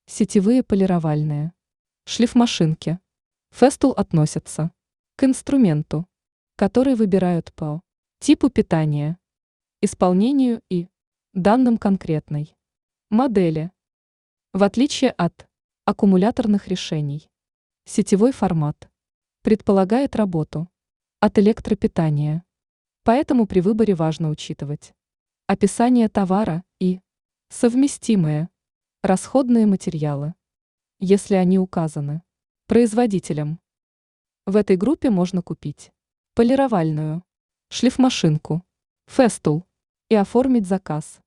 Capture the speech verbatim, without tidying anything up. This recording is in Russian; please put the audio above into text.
Сетевые полировальные шлифмашинки Festool относятся к инструменту, который выбирают по типу питания, исполнению и данным конкретной модели. В отличие от аккумуляторных решений, сетевой формат предполагает работу от электропитания, поэтому при выборе важно учитывать описание товара и совместимые расходные материалы, если они указаны производителем. В этой группе можно купить полировальную шлифмашинку Festool и оформить заказ